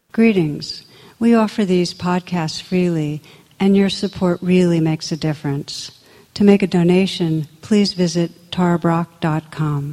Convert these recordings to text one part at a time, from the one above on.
Greetings. We offer these podcasts freely, and your support really makes a difference. To make a donation, please visit tarabrach.com.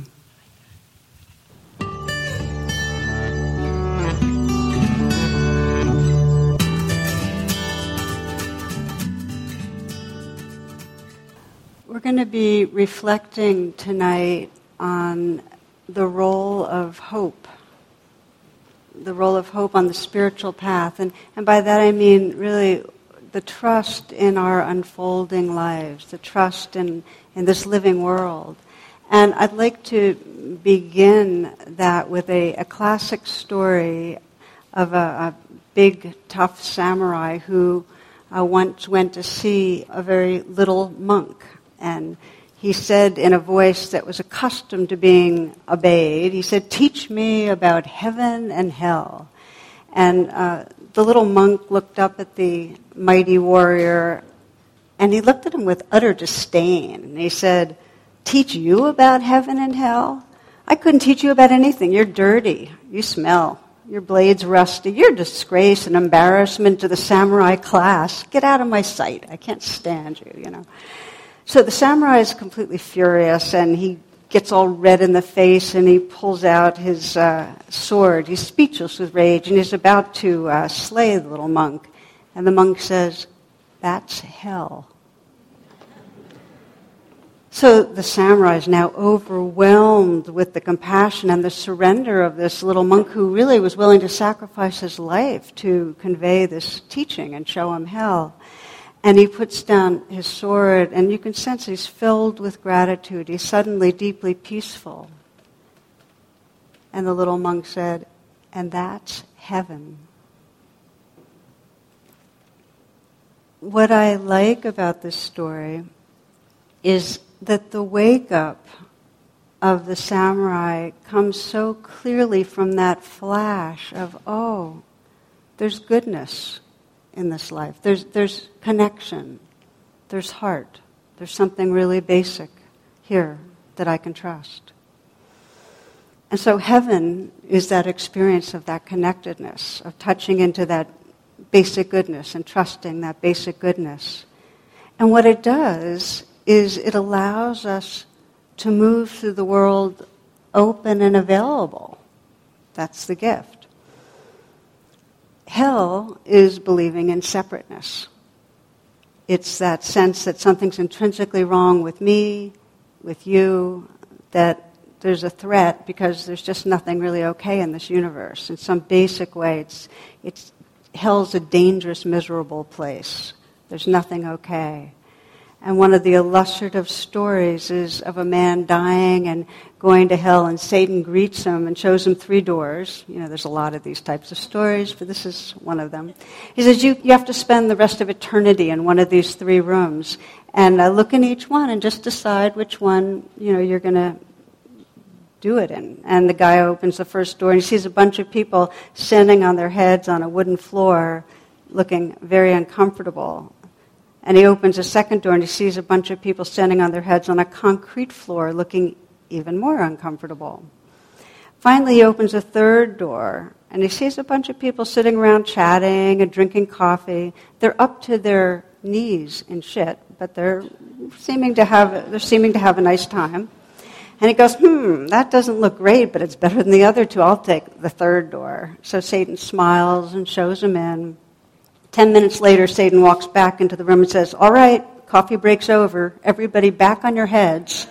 We're going to be reflecting tonight on the role of hope. The role of hope on the spiritual path. And by that I mean really the trust in our unfolding lives, the trust in this living world. And I'd like to begin that with a classic story of a big, tough samurai who once went to see a very little monk. And he said in a voice that was accustomed to being obeyed, he said, "Teach me about heaven and hell." And the little monk looked up at the mighty warrior, and he looked at him with utter disdain. And he said, "Teach you about heaven and hell? I couldn't teach you about anything. You're dirty. You smell. Your blade's rusty. You're a disgrace and embarrassment to the samurai class. Get out of my sight. I can't stand you, you know." So the samurai is completely furious, and he gets all red in the face, and he pulls out his sword. He's speechless with rage, and he's about to slay the little monk. And the monk says, "That's hell." So the samurai is now overwhelmed with the compassion and the surrender of this little monk who really was willing to sacrifice his life to convey this teaching and show him hell. And he puts down his sword, and you can sense he's filled with gratitude. He's suddenly deeply peaceful. And the little monk said, "And that's heaven." What I like about this story is that the wake-up of the samurai comes so clearly from that flash of, oh, there's goodness in this life. There's connection. There's heart. There's something really basic here that I can trust. And so heaven is that experience of that connectedness, of touching into that basic goodness and trusting that basic goodness. And what it does is it allows us to move through the world open and available. That's the gift. Hell is believing in separateness. It's that sense that something's intrinsically wrong with me, with you, that there's a threat because there's just nothing really okay in this universe. In some basic way, hell's a dangerous, miserable place. There's nothing okay. And one of the illustrative stories is of a man dying and going to hell, and Satan greets him and shows him 3 doors. You know, there's a lot of these types of stories, but this is one of them. He says, you have to spend the rest of eternity in one of these 3 rooms, and look in each one and just decide which one, you're going to do it in. And the guy opens the first door, and he sees a bunch of people standing on their heads on a wooden floor, looking very uncomfortable. And he opens a second door, and he sees a bunch of people standing on their heads on a concrete floor, looking even more uncomfortable. Finally, he opens a third door, and he sees a bunch of people sitting around chatting and drinking coffee. They're up to their knees in shit, but they're seeming to have a nice time. And he goes, that doesn't look great, but it's better than the other 2. I'll take the third door. So Satan smiles and shows him in. 10 minutes later, Satan walks back into the room and says, "All right, coffee break's over. Everybody back on your heads."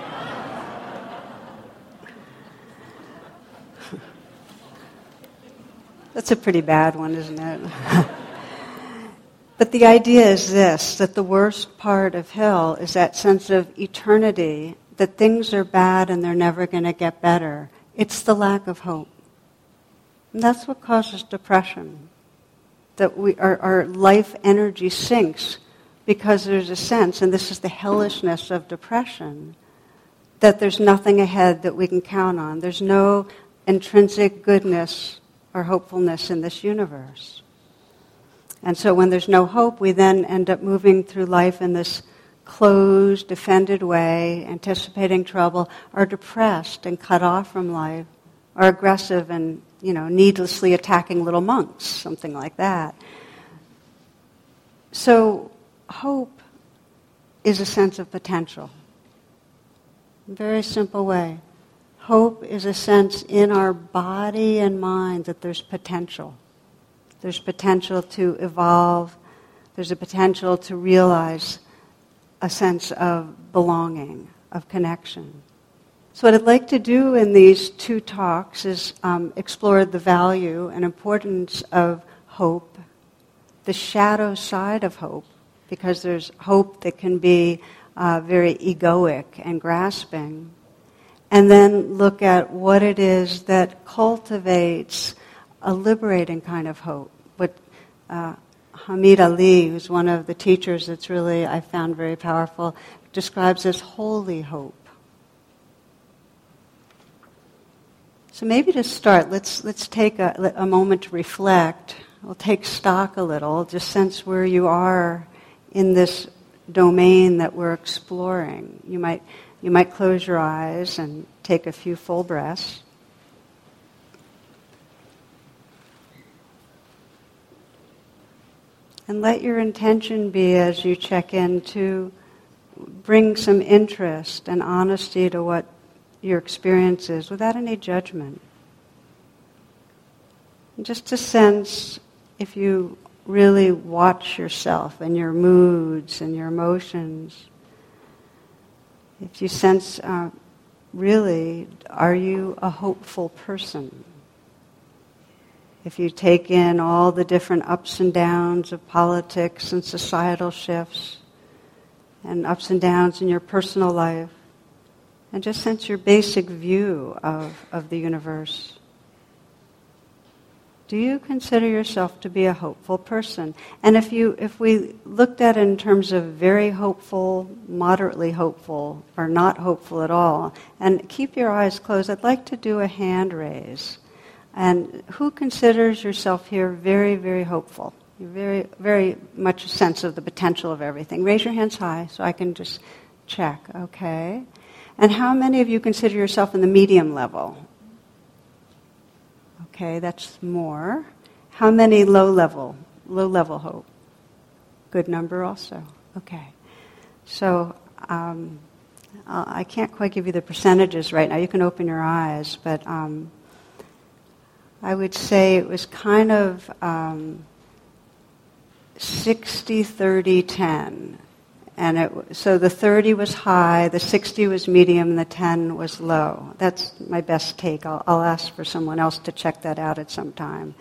That's a pretty bad one, isn't it? But the idea is this, that the worst part of hell is that sense of eternity, that things are bad and they're never going to get better. It's the lack of hope. And that's what causes depression. That our life energy sinks because there's a sense, and this is the hellishness of depression, that there's nothing ahead that we can count on. There's no intrinsic goodness or hopefulness in this universe. And so when there's no hope, we then end up moving through life in this closed, defended way, anticipating trouble, are depressed and cut off from life or aggressive and, needlessly attacking little monks, something like that. So hope is a sense of potential. Very simple way. Hope is a sense in our body and mind that there's potential. There's potential to evolve. There's a potential to realize a sense of belonging, of connection. So what I'd like to do in these two talks is explore the value and importance of hope, the shadow side of hope, because there's hope that can be very egoic and grasping, and then look at what it is that cultivates a liberating kind of hope. What Hamid Ali, who's one of the teachers that's really, I found very powerful, describes as holy hope. So maybe to start, let's take a moment to reflect. We'll take stock a little, just sense where you are in this domain that we're exploring. You might close your eyes and take a few full breaths. And let your intention be, as you check in, to bring some interest and honesty to what your experience is without any judgment. And just to sense if you really watch yourself and your moods and your emotions. If you sense, really, are you a hopeful person? If you take in all the different ups and downs of politics and societal shifts and ups and downs in your personal life, and just sense your basic view of the universe. Do you consider yourself to be a hopeful person? And if we looked at it in terms of very hopeful, moderately hopeful, or not hopeful at all, and keep your eyes closed, I'd like to do a hand raise. And who considers yourself here very, very hopeful? You very, very much a sense of the potential of everything. Raise your hands high so I can just check. Okay. And how many of you consider yourself in the medium level? Okay, that's more. How many low level hope? Good number also. Okay. So I can't quite give you the percentages right now. You can open your eyes, but I would say it was kind of 60, 30, 10. And so the 30 was high, the 60 was medium, and the 10 was low. That's my best take. I'll ask for someone else to check that out at some time.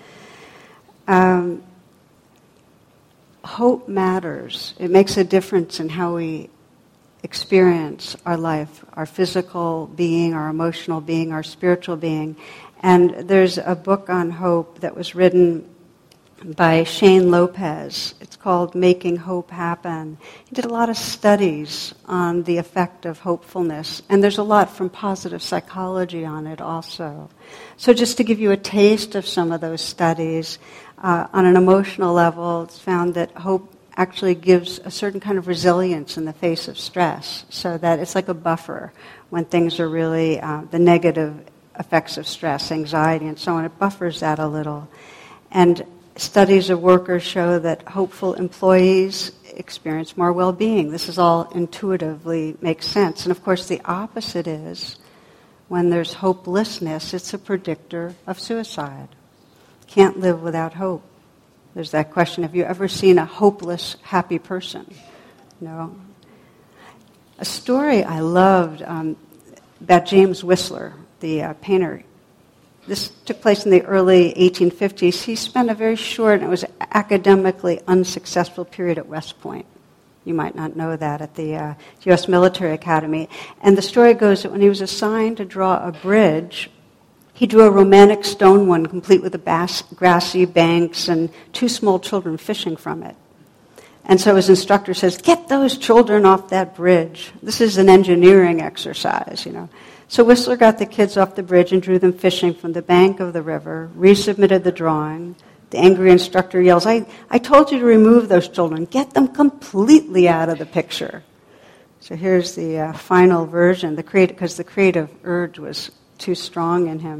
Hope matters. It makes a difference in how we experience our life, our physical being, our emotional being, our spiritual being. And there's a book on hope that was written by Shane Lopez. It's called Making Hope Happen. He did a lot of studies on the effect of hopefulness, and there's a lot from positive psychology on it also. So just to give you a taste of some of those studies, on an emotional level, it's found that hope actually gives a certain kind of resilience in the face of stress, so that it's like a buffer when things are really the negative effects of stress, anxiety, and so on. It buffers that a little. And studies of workers show that hopeful employees experience more well-being. This is all intuitively makes sense. And of course the opposite is when there's hopelessness, it's a predictor of suicide. Can't live without hope. There's that question, have you ever seen a hopeless, happy person? No. A story I loved about James Whistler, the painter. This took place in the early 1850s. He spent a very short, and it was academically unsuccessful period at West Point. You might not know that, at the U.S. Military Academy. And the story goes that when he was assigned to draw a bridge, he drew a romantic stone one, complete with the grassy banks and two small children fishing from it. And so his instructor says, "Get those children off that bridge. This is an engineering exercise, you know." So Whistler got the kids off the bridge and drew them fishing from the bank of the river, resubmitted the drawing. The angry instructor yells, I told you to remove those children. Get them completely out of the picture. So here's the final version, because the creative urge was too strong in him.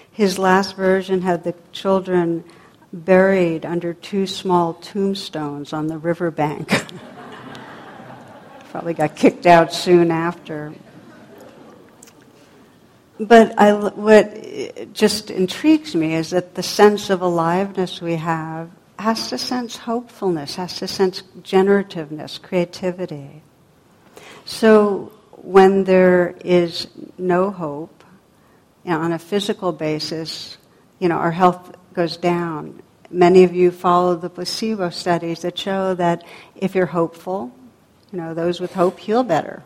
his last version had the children buried under 2 small tombstones on the riverbank. Probably got kicked out soon after. But what just intrigues me is that the sense of aliveness we have has to sense hopefulness, has to sense generativeness, creativity. So when there is no hope, on a physical basis, our health goes down. Many of you follow the placebo studies that show that if you're hopeful, those with hope heal better.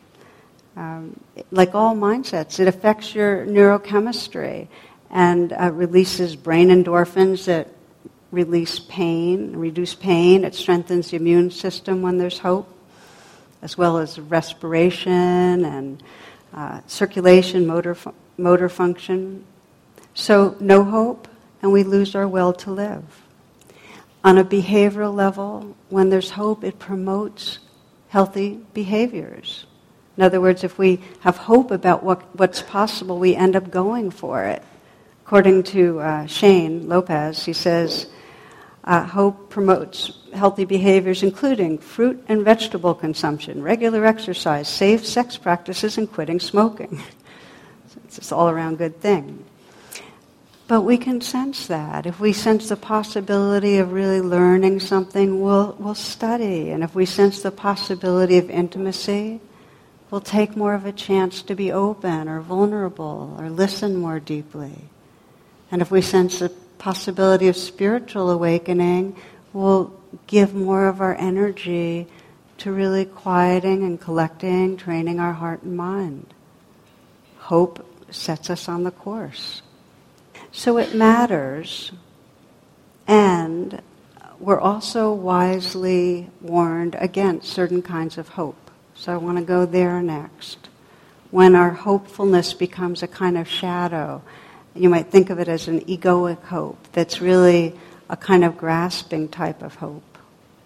Like all mindsets, it affects your neurochemistry and releases brain endorphins that reduce pain. It strengthens the immune system when there's hope, as well as respiration and circulation, motor function. So no hope, and we lose our will to live. On a behavioral level, when there's hope, it promotes healthy behaviors. In other words, if we have hope about what's possible, we end up going for it. According to Shane Lopez, he says, hope promotes healthy behaviors including fruit and vegetable consumption, regular exercise, safe sex practices, and quitting smoking. So it's this all-around good thing. But we can sense that. If we sense the possibility of really learning something, we'll study. And if we sense the possibility of intimacy, we'll take more of a chance to be open or vulnerable or listen more deeply. And if we sense the possibility of spiritual awakening, we'll give more of our energy to really quieting and collecting, training our heart and mind. Hope sets us on the course. So it matters, and we're also wisely warned against certain kinds of hope. So I want to go there next. When our hopefulness becomes a kind of shadow, you might think of it as an egoic hope that's really a kind of grasping type of hope.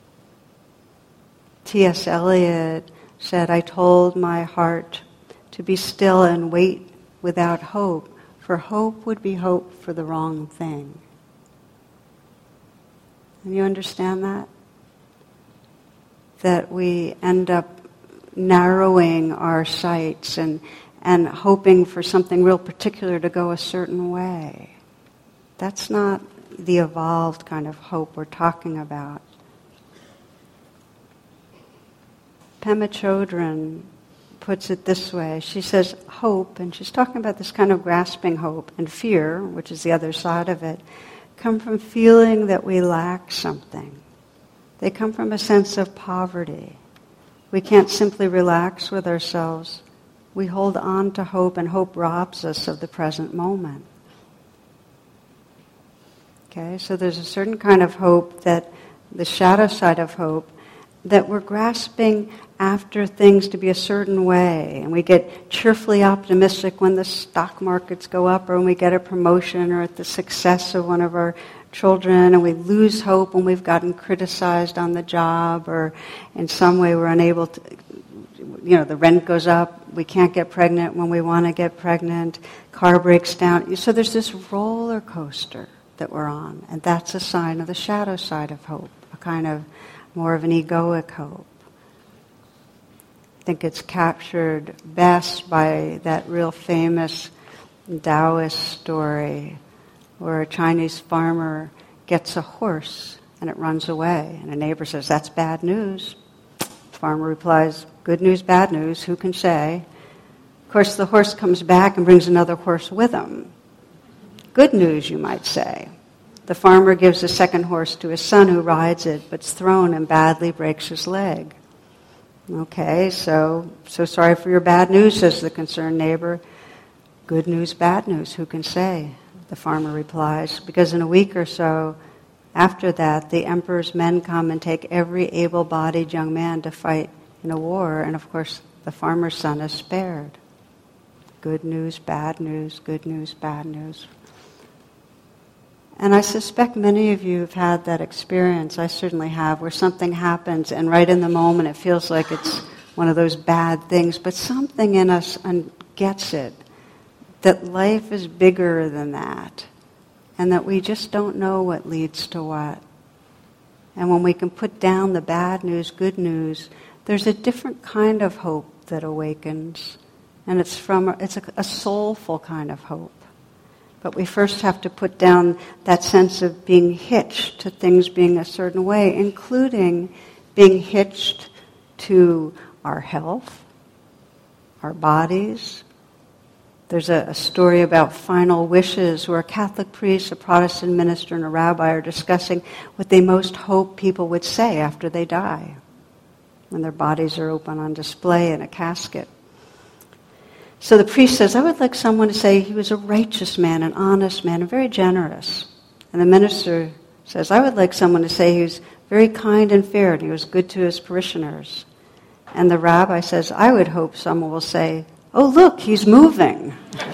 T.S. Eliot said, "I told my heart to be still and wait without hope, for hope would be hope for the wrong thing." And you understand that? That we end up narrowing our sights and hoping for something real particular to go a certain way. That's not the evolved kind of hope we're talking about. Pema Chodron puts it this way. She says hope, and she's talking about this kind of grasping hope, and fear, which is the other side of it, come from feeling that we lack something. They come from a sense of poverty. We can't simply relax with ourselves. We hold on to hope, and hope robs us of the present moment. Okay, so there's a certain kind of hope, that the shadow side of hope, that we're grasping after things to be a certain way, and we get cheerfully optimistic when the stock markets go up, or when we get a promotion, or at the success of one of our children, and we lose hope when we've gotten criticized on the job, or in some way we're unable to, the rent goes up, we can't get pregnant when we want to get pregnant, car breaks down. So there's this roller coaster that we're on, and that's a sign of the shadow side of hope, a kind of more of an egoic hope. I think it's captured best by that real famous Taoist story where a Chinese farmer gets a horse and it runs away. And a neighbor says, "That's bad news." The farmer replies, "Good news, bad news, who can say?" Of course, the horse comes back and brings another horse with him. Good news, you might say. The farmer gives a second horse to his son, who rides it, but's thrown and badly breaks his leg. "Okay, so sorry for your bad news," says the concerned neighbor. "Good news, bad news, who can say?" The farmer replies, "Because in a week or so after that, the emperor's men come and take every able-bodied young man to fight in a war, and of course the farmer's son is spared." Good news, bad news, good news, bad news. And I suspect many of you have had that experience, I certainly have, where something happens and right in the moment it feels like it's one of those bad things, but something in us gets it, that life is bigger than that, and that we just don't know what leads to what. And when we can put down the bad news, good news, there's a different kind of hope that awakens, and it's a soulful kind of hope. But we first have to put down that sense of being hitched to things being a certain way, including being hitched to our health, our bodies. There's a story about final wishes where a Catholic priest, a Protestant minister, and a rabbi are discussing what they most hope people would say after they die, when their bodies are open on display in a casket. So the priest says, I would like someone to say he was a righteous man, an honest man, and very generous. And the minister says, I would like someone to say he was very kind and fair, and he was good to his parishioners. And the rabbi says, I would hope someone will say, oh, look, he's moving.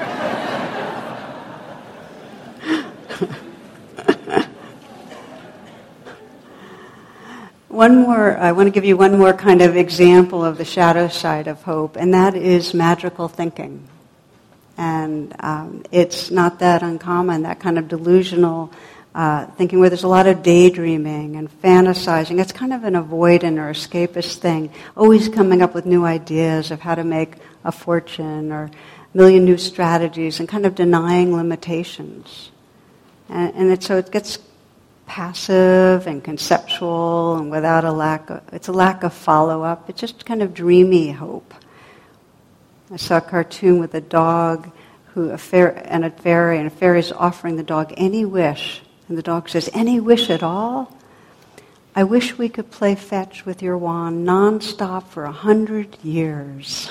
I want to give you one more kind of example of the shadow side of hope, and that is magical thinking. And it's not that uncommon, that kind of delusional thinking where there's a lot of daydreaming and fantasizing. It's kind of an avoidant or escapist thing, always coming up with new ideas of how to make a fortune or a million new strategies and kind of denying limitations. So it gets passive and conceptual and without it's a lack of follow-up. It's just kind of dreamy hope. I saw a cartoon with a dog and a fairy is offering the dog any wish. And the dog says, any wish at all? I wish we could play fetch with your wand non-stop for 100 years.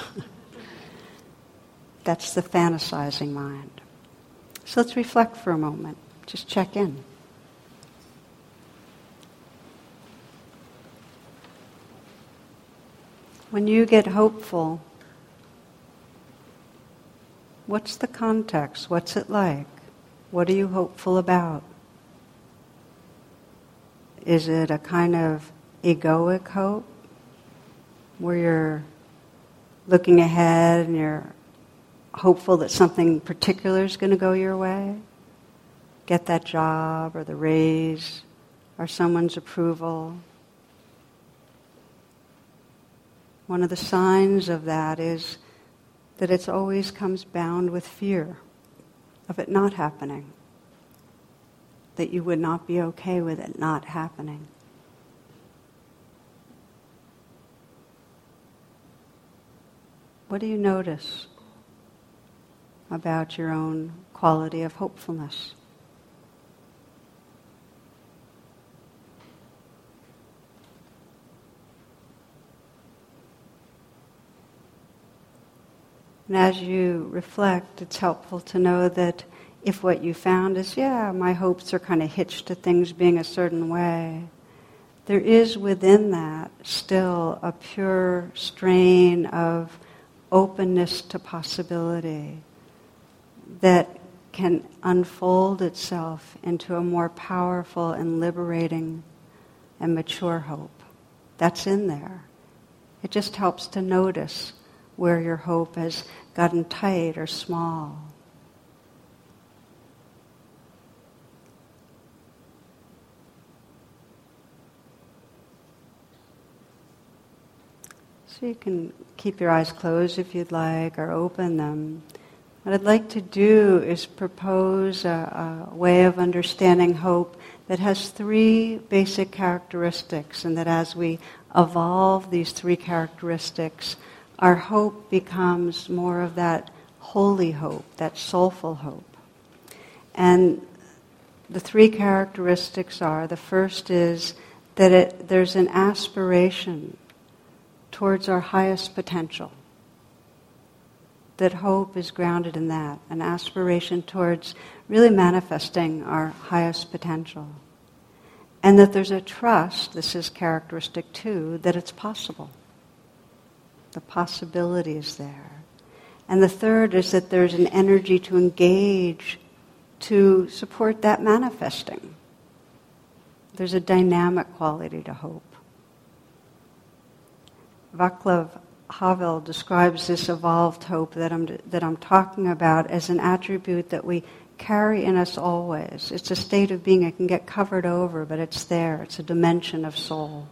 That's the fantasizing mind. So let's reflect for a moment. Just check in. When you get hopeful, what's the context? What's it like? What are you hopeful about? Is it a kind of egoic hope where you're looking ahead and you're hopeful that something particular is going to go your way? Get that job or the raise or someone's approval? One of the signs of that is that it always comes bound with fear of it not happening, that you would not be okay with it not happening. What do you notice about your own quality of hopefulness? And as you reflect, it's helpful to know that if what you found is, my hopes are kind of hitched to things being a certain way, there is within that still a pure strain of openness to possibility that can unfold itself into a more powerful and liberating and mature hope. That's in there. It just helps to notice where your hope has gotten tight or small. So you can keep your eyes closed if you'd like, or open them. What I'd like to do is propose a way of understanding hope that has three basic characteristics, and that as we evolve these three characteristics, our hope becomes more of that holy hope, that soulful hope. And the three characteristics are, the first is that there's an aspiration towards our highest potential. That hope is grounded in that, an aspiration towards really manifesting our highest potential. And that there's a trust, this is characteristic two, that it's possible. The possibility is there. And the third is that there's an energy to engage to support that manifesting. There's a dynamic quality to hope. Vaclav Havel describes this evolved hope that I'm talking about as an attribute that we carry in us always. It's a state of being. It can get covered over, but it's there. It's a dimension of soul.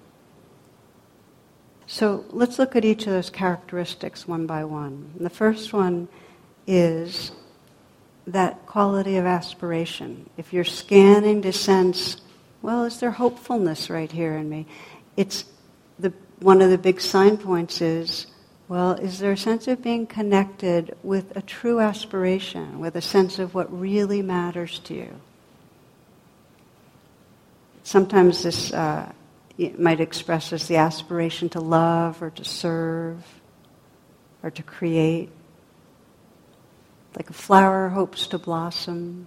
So let's look at each of those characteristics one by one. And the first one is that quality of aspiration. If you're scanning to sense, well, is there hopefulness right here in me? It's one of the big sign points is, well, is there a sense of being connected with a true aspiration, with a sense of what really matters to you? Sometimes this it might express as the aspiration to love or to serve or to create. Like a flower hopes to blossom,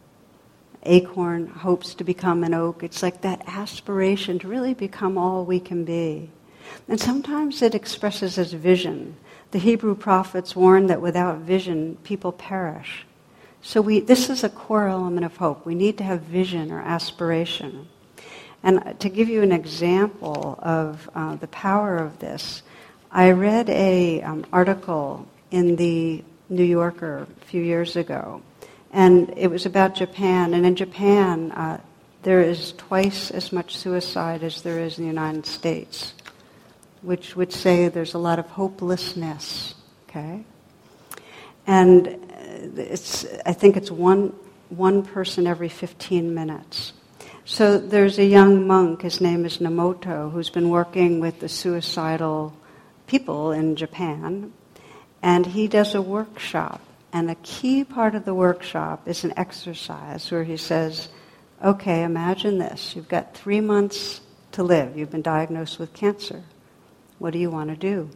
acorn hopes to become an oak. It's like that aspiration to really become all we can be. And sometimes it expresses as vision. The Hebrew prophets warned that without vision, people perish. So this is a core element of hope. We need to have vision or aspiration. And to give you an example of the power of this, I read an article in the New Yorker a few years ago, and it was about Japan. And in Japan, there is twice as much suicide as there is in the United States, which would say there's a lot of hopelessness. Okay, and I think it's one person every 15 minutes. So there's a young monk, his name is Nomoto, who's been working with the suicidal people in Japan, and he does a workshop. And a key part of the workshop is an exercise where he says, okay, imagine this. You've got 3 months to live. You've been diagnosed with cancer. What do you want to do?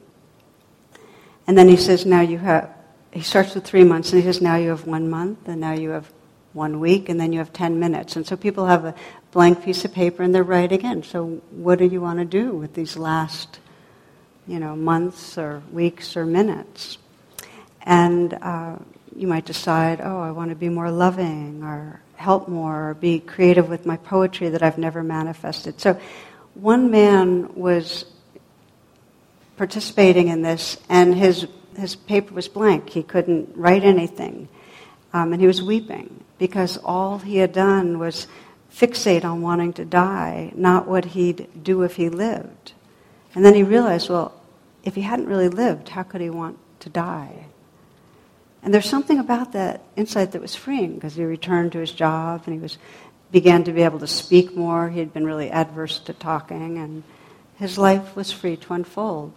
And then he says, he starts with 3 months, and he says, now you have 1 month, and now you have 1 week, and then you have 10 minutes. And so people have a blank piece of paper, and they're writing in. So what do you want to do with these last, months or weeks or minutes? And you might decide, I want to be more loving, or help more, or be creative with my poetry that I've never manifested. So one man was participating in this, and his paper was blank. He couldn't write anything. And he was weeping, because all he had done was fixate on wanting to die, not what he'd do if he lived. And then he realized, well, if he hadn't really lived, how could he want to die? And there's something about that insight that was freeing, because he returned to his job and he began to be able to speak more. He had been really adverse to talking, and his life was free to unfold.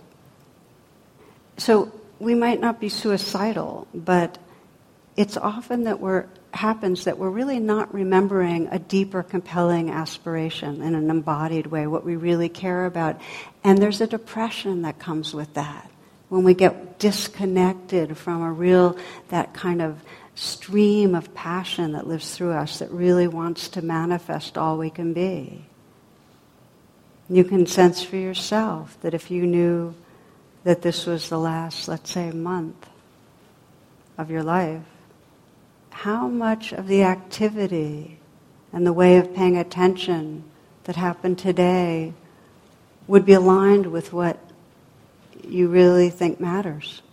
So we might not be suicidal, but it's often that we're really not remembering a deeper, compelling aspiration in an embodied way, what we really care about. And there's a depression that comes with that. When we get disconnected from that kind of stream of passion that lives through us that really wants to manifest all we can be. You can sense for yourself that if you knew that this was the last, let's say, month of your life, how much of the activity and the way of paying attention that happened today would be aligned with what you really think matters?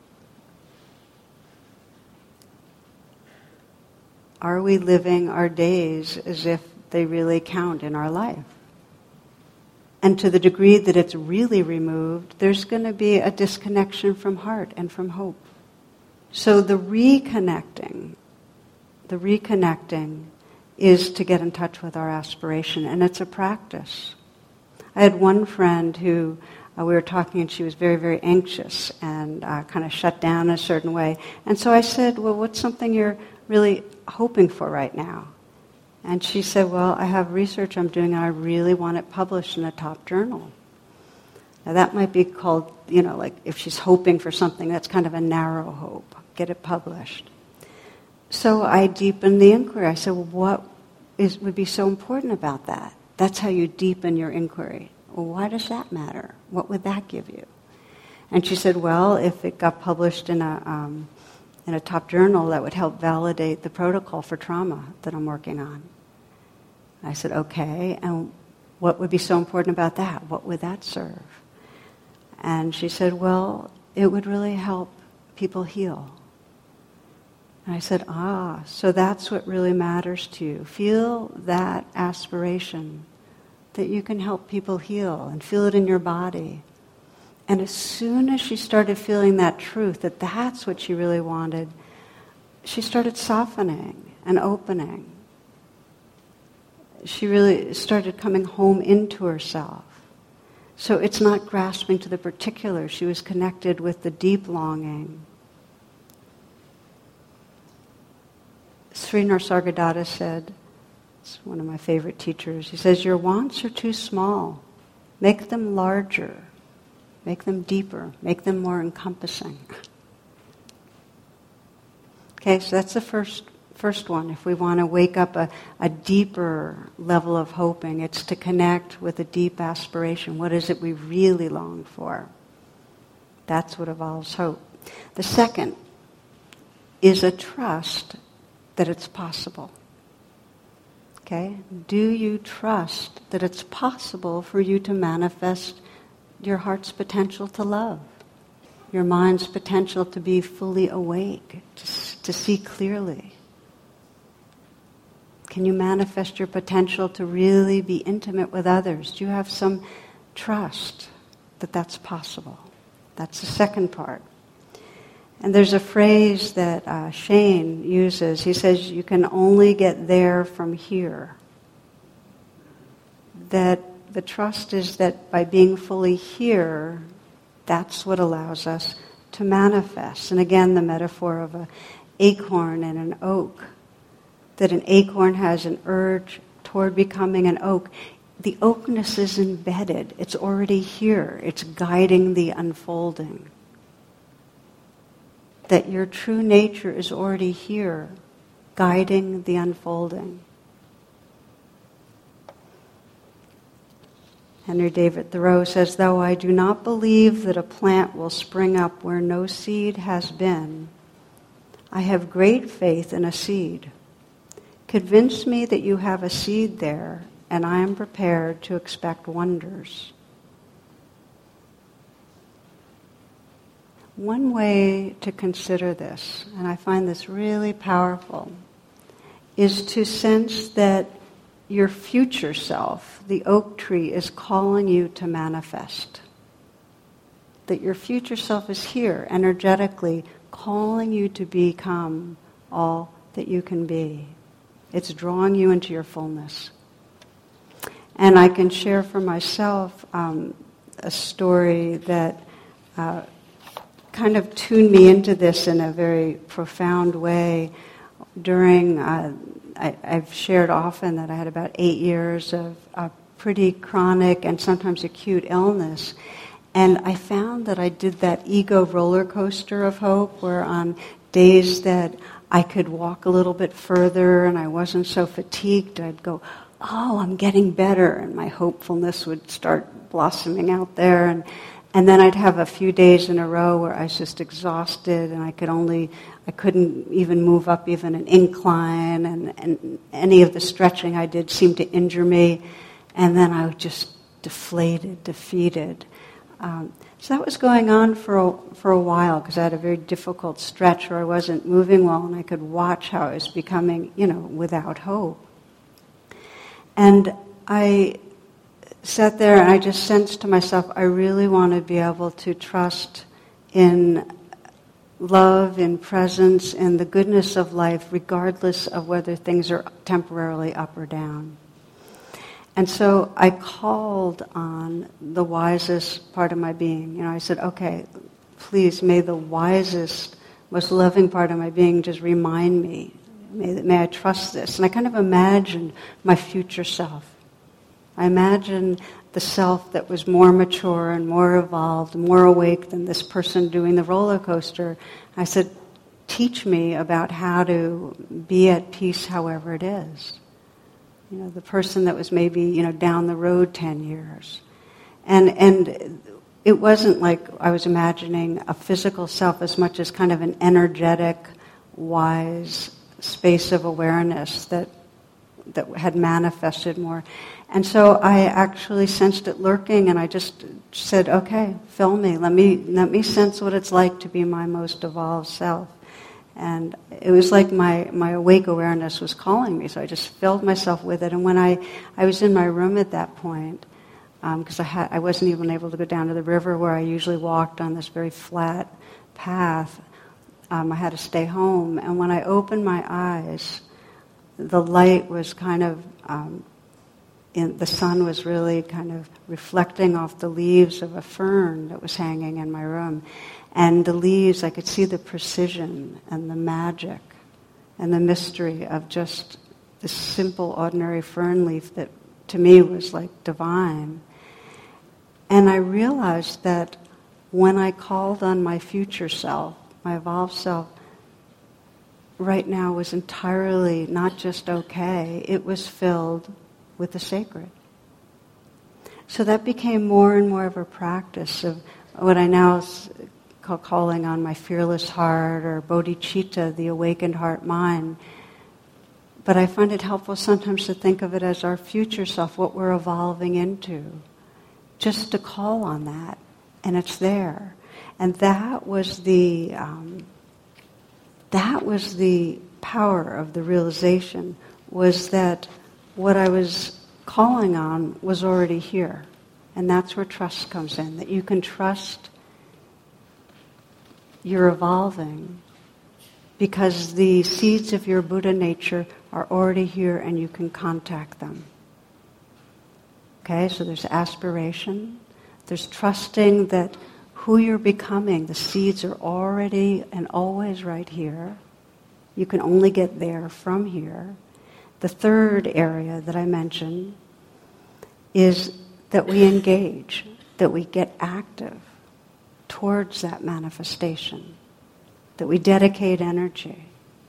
Are we living our days as if they really count in our life? And to the degree that it's really removed, there's going to be a disconnection from heart and from hope. So the reconnecting is to get in touch with our aspiration, and it's a practice. I had one friend who we were talking, and she was very, very anxious and kind of shut down in a certain way. And so I said, well, what's something you're really hoping for right now? And she said, well, I have research I'm doing, and I really want it published in a top journal. Now that might be called, like if she's hoping for something, that's kind of a narrow hope. Get it published. So I deepened the inquiry. I said, well, what would be so important about that? That's how you deepen your inquiry. Well, why does that matter? What would that give you? And she said, well, if it got published in a top journal, that would help validate the protocol for trauma that I'm working on. I said, okay, and what would be so important about that? What would that serve? And she said, well, it would really help people heal. And I said, so that's what really matters to you. Feel that aspiration that you can help people heal, and feel it in your body. And as soon as she started feeling that truth, that that's what she really wanted, she started softening and opening. She really started coming home into herself. So it's not grasping to the particular. She was connected with the deep longing. Sri Nisargadatta said, it's one of my favorite teachers, he says, your wants are too small. Make them larger. Make them deeper. Make them more encompassing. Okay, so that's the first one. If we want to wake up a deeper level of hoping, it's to connect with a deep aspiration. What is it we really long for? That's what evolves hope. The second is a trust that it's possible. Okay? Do you trust that it's possible for you to manifest your heart's potential to love? Your mind's potential to be fully awake, to see clearly? Can you manifest your potential to really be intimate with others? Do you have some trust that that's possible? That's the second part. And there's a phrase that Shane uses. He says, you can only get there from here. That the trust is that by being fully here, that's what allows us to manifest. And again, the metaphor of an acorn and an oak. That an acorn has an urge toward becoming an oak. The oakness is embedded. It's already here. It's guiding the unfolding. That your true nature is already here, guiding the unfolding. Henry David Thoreau says, though I do not believe that a plant will spring up where no seed has been, I have great faith in a seed. Convince me that you have a seed there, and I am prepared to expect wonders. One way to consider this, and I find this really powerful, is to sense that your future self, the oak tree, is calling you to manifest. That your future self is here, energetically calling you to become all that you can be. It's drawing you into your fullness. And I can share for myself a story that kind of tuned me into this in a very profound way. During, I've shared often that I had about 8 years of pretty chronic and sometimes acute illness. And I found that I did that ego roller coaster of hope, where on days that I could walk a little bit further and I wasn't so fatigued, I'd go, oh, I'm getting better, and my hopefulness would start blossoming out there. And then I'd have a few days in a row where I was just exhausted and I couldn't even move up even an incline, and any of the stretching I did seemed to injure me. And then I was just deflated, defeated. So that was going on for a while, because I had a very difficult stretch where I wasn't moving well, and I could watch how I was becoming, without hope. And I sat there and I just sensed to myself, I really want to be able to trust in love, in presence, in the goodness of life, regardless of whether things are temporarily up or down. And so I called on the wisest part of my being. I said, okay, please, may the wisest, most loving part of my being just remind me. May I trust this? And I kind of imagined my future self. I imagined the self that was more mature and more evolved, more awake than this person doing the roller coaster. I said, teach me about how to be at peace however it is. The person that was maybe, down the road 10 years. And it wasn't like I was imagining a physical self as much as kind of an energetic, wise space of awareness that that had manifested more. And so I actually sensed it lurking, and I just said, okay, fill me. Let me sense what it's like to be my most evolved self. And it was like my awake awareness was calling me, so I just filled myself with it. And when I was in my room at that point, because I wasn't even able to go down to the river where I usually walked on this very flat path, I had to stay home. And when I opened my eyes, the light was kind of, the sun was really kind of reflecting off the leaves of a fern that was hanging in my room. And the leaves, I could see the precision and the magic and the mystery of just this simple, ordinary fern leaf that to me was like divine. And I realized that when I called on my future self, my evolved self, right now was entirely not just okay, it was filled with the sacred. So that became more and more of a practice of what I now call calling on my fearless heart, or bodhicitta, the awakened heart mind. But I find it helpful sometimes to think of it as our future self, what we're evolving into, just to call on that, and it's there. And that was the power of the realization, was that what I was calling on was already here. And that's where trust comes in, that you can trust you're evolving because the seeds of your Buddha nature are already here and you can contact them. Okay, so there's aspiration, there's trusting that who you're becoming, the seeds are already and always right here. You can only get there from here. The third area that I mentioned is that we engage, that we get active towards that manifestation, that we dedicate energy.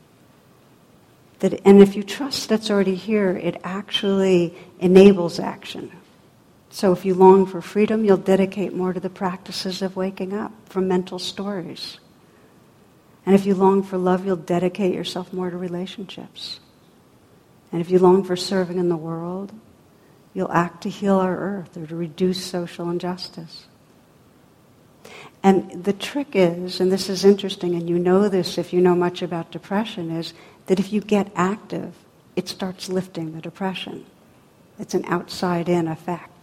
And if you trust that's already here, it actually enables action. So if you long for freedom, you'll dedicate more to the practices of waking up from mental stories. And if you long for love, you'll dedicate yourself more to relationships. And if you long for serving in the world, you'll act to heal our earth or to reduce social injustice. And the trick is, and this is interesting, and you know this if you know much about depression, is that if you get active, it starts lifting the depression. It's an outside-in effect.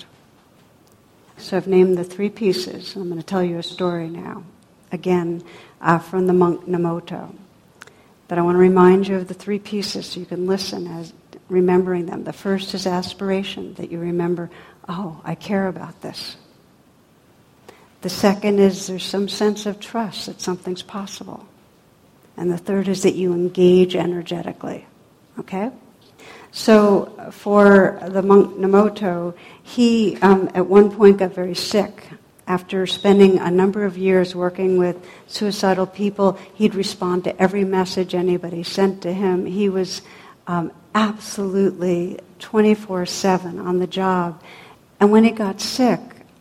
So I've named the 3 pieces. I'm going to tell you a story now, again, from the monk Nomoto. But I want to remind you of the 3 pieces so you can listen as remembering them. The first is aspiration, that you remember, oh, I care about this. The second is there's some sense of trust that something's possible. And the third is that you engage energetically. Okay? So for the monk Nomoto, he at one point got very sick. After spending a number of years working with suicidal people, he'd respond to every message anybody sent to him. He was absolutely 24/7 on the job. And when he got sick,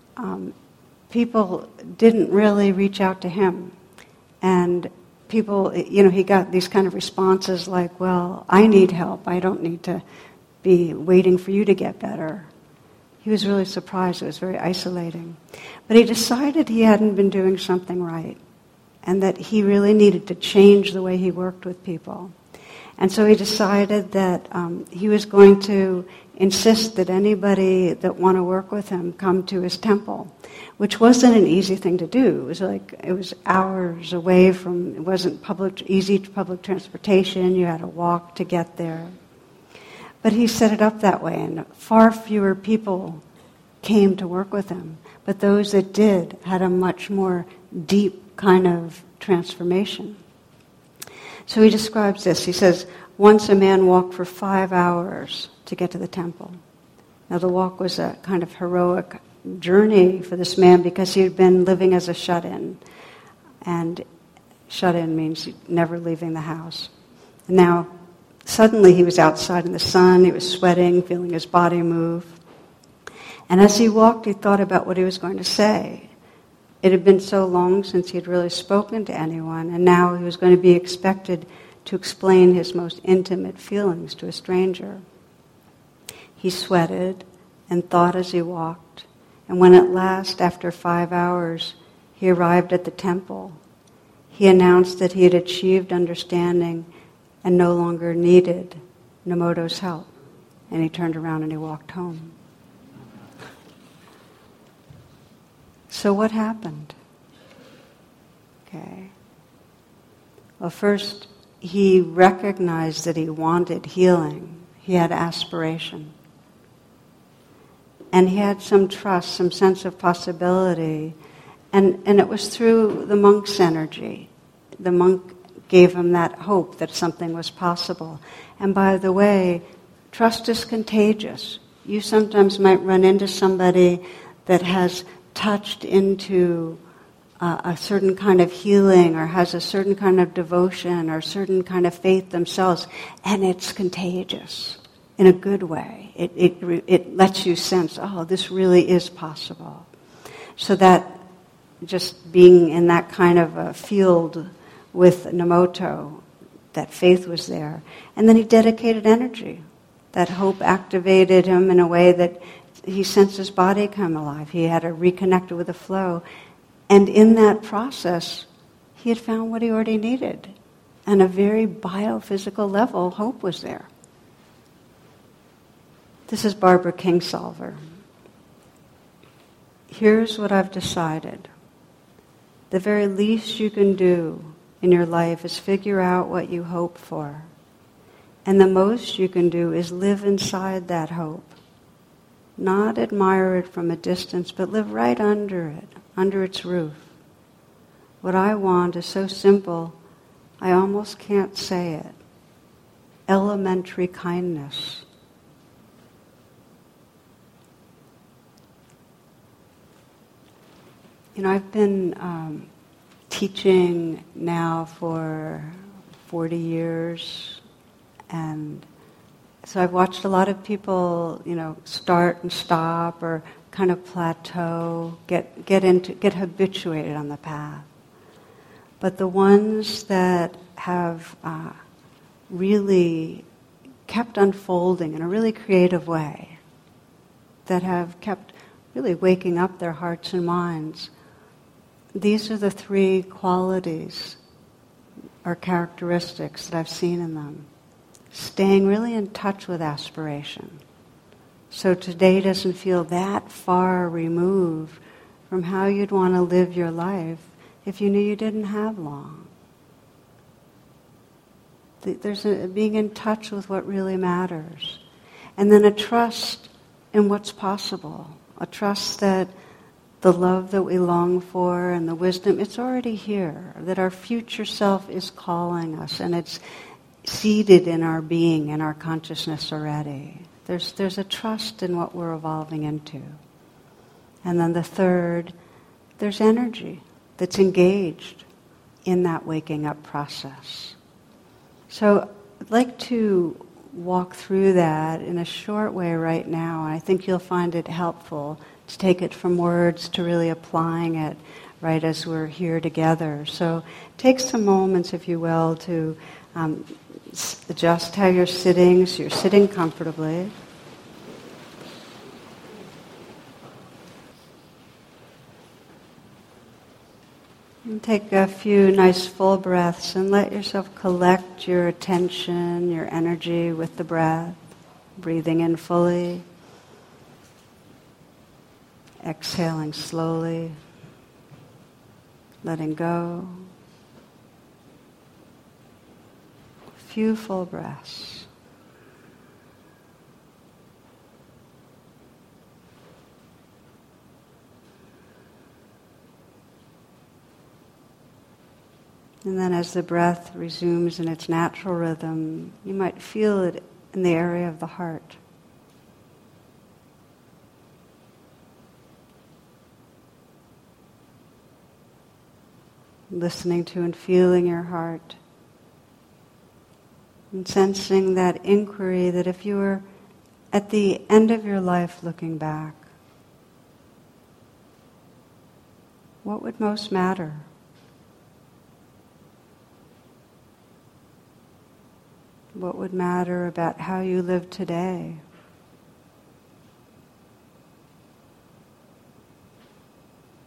people didn't really reach out to him. And people, he got these kind of responses like, well, I need help. I don't need to be waiting for you to get better. He was really surprised. It was very isolating. But he decided he hadn't been doing something right and that he really needed to change the way he worked with people. And so he decided that he was going to insist that anybody that want to work with him come to his temple, which wasn't an easy thing to do. It was hours away from, it wasn't easy public transportation. You had to walk to get there. But he set it up that way, and far fewer people came to work with him. But those that did had a much more deep kind of transformation. So he describes this. He says, once a man walked for 5 hours to get to the temple. Now the walk was a kind of heroic journey for this man because he had been living as a shut-in. And shut-in means never leaving the house. And now suddenly he was outside in the sun, he was sweating, feeling his body move. And as he walked, he thought about what he was going to say. It had been so long since he had really spoken to anyone, and now he was going to be expected to explain his most intimate feelings to a stranger. He sweated and thought as he walked. And when at last, after 5 hours, he arrived at the temple, he announced that he had achieved understanding and no longer needed Nomoto's help. And he turned around and he walked home. So what happened? Okay. Well, first, he recognized that he wanted healing. He had aspiration. And he had some trust, some sense of possibility. And it was through the monk's energy. The monk gave him that hope that something was possible. And by the way, trust is contagious. You sometimes might run into somebody that has touched into a certain kind of healing or has a certain kind of devotion or a certain kind of faith themselves, and it's contagious in a good way. It lets you sense, oh, this really is possible. So that just being in that kind of a field with Nomoto, that faith was there. And then he dedicated energy. That hope activated him in a way that he sensed his body come alive. He had to reconnect with the flow. And in that process, he had found what he already needed. On a very biophysical level, hope was there. This is Barbara Kingsolver. Here's what I've decided. The very least you can do in your life is figure out what you hope for. And the most you can do is live inside that hope. Not admire it from a distance, but live right under it, under its roof. What I want is so simple, I almost can't say it. Elementary kindness. You know, I've been teaching now for 40 years, and so I've watched a lot of people, you know, start and stop or kind of plateau, get habituated on the path. But the ones that have really kept unfolding in a really creative way, that have kept really waking up their hearts and minds, these are the 3 qualities or characteristics that I've seen in them. Staying really in touch with aspiration. So today doesn't feel that far removed from how you'd want to live your life if you knew you didn't have long. There's being in touch with what really matters. And then a trust in what's possible. A trust that the love that we long for and the wisdom, it's already here. That our future self is calling us, and it's seated in our being, in our consciousness already. There's a trust in what we're evolving into. And then the third, there's energy that's engaged in that waking up process. So I'd like to walk through that in a short way right now, and I think you'll find it helpful to take it from words to really applying it right as we're here together. So take some moments, if you will, to adjust how you're sitting, so you're sitting comfortably. And take a few nice full breaths and let yourself collect your attention, your energy with the breath, breathing in fully, exhaling slowly, letting go. A few full breaths. And then as the breath resumes in its natural rhythm, you might feel it in the area of the heart. Listening to and feeling your heart. And sensing that inquiry that if you were at the end of your life looking back, what would most matter? What would matter about how you live today?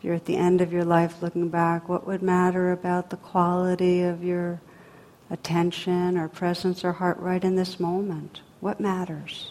you're at the end of your life looking back, what would matter about the quality of your attention or presence or heart right in this moment? What matters?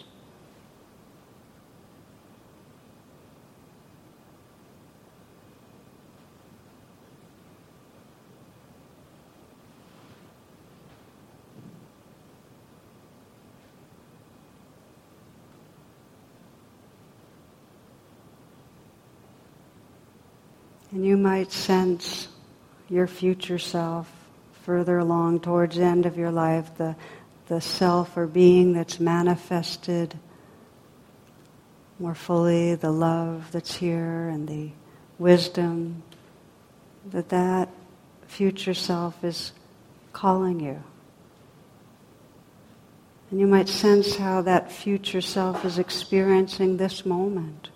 And you might sense your future self further along towards the end of your life, the self or being that's manifested more fully, the love that's here and the wisdom, that future self is calling you. And you might sense how that future self is experiencing this moment.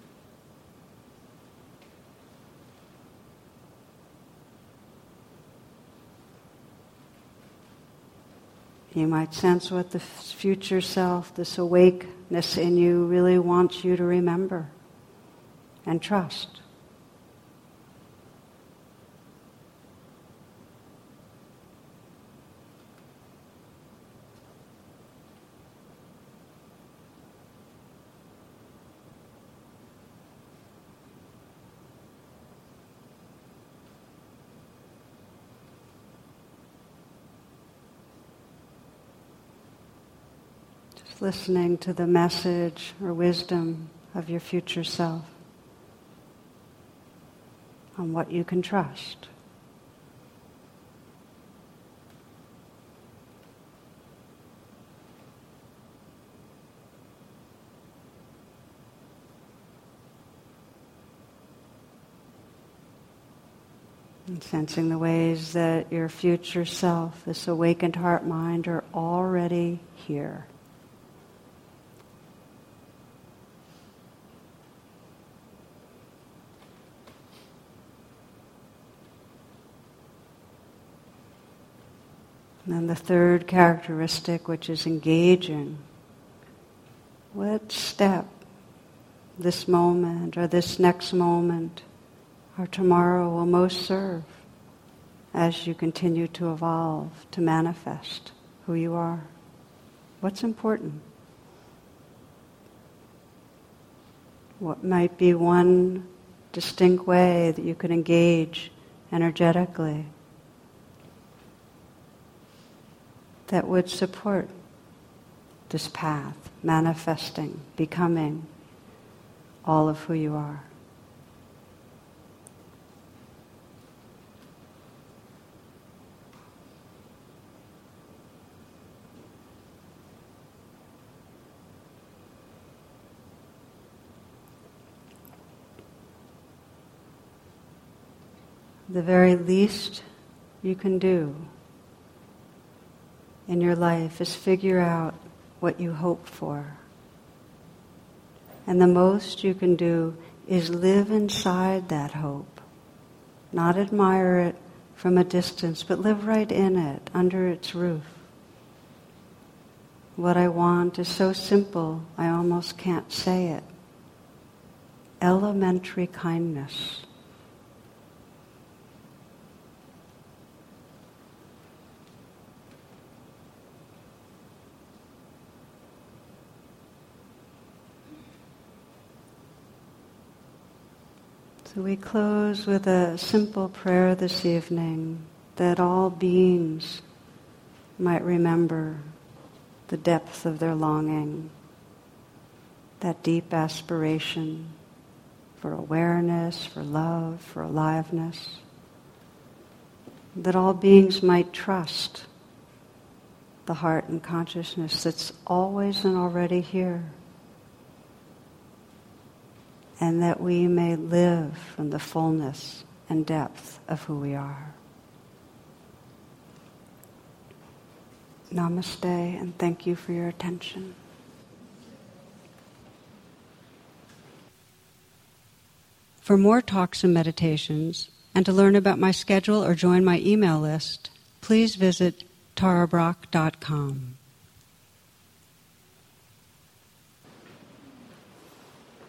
You might sense what the future self, this awakeness in you, really wants you to remember and trust. Listening to the message or wisdom of your future self on what you can trust. And sensing the ways that your future self, this awakened heart mind, are already here. And then the third characteristic, which is engaging. What step this moment or this next moment or tomorrow will most serve as you continue to evolve, to manifest who you are? What's important? What might be one distinct way that you could engage energetically that would support this path, manifesting, becoming all of who you are? The very least you can do in your life is figure out what you hope for. And the most you can do is live inside that hope. Not admire it from a distance, but live right in it, under its roof. What I want is so simple, I almost can't say it. Elementary kindness. So we close with a simple prayer this evening that all beings might remember the depth of their longing, that deep aspiration for awareness, for love, for aliveness, that all beings might trust the heart and consciousness that's always and already here, and that we may live from the fullness and depth of who we are. Namaste, and thank you for your attention. For more talks and meditations, and to learn about my schedule or join my email list, please visit tarabrach.com.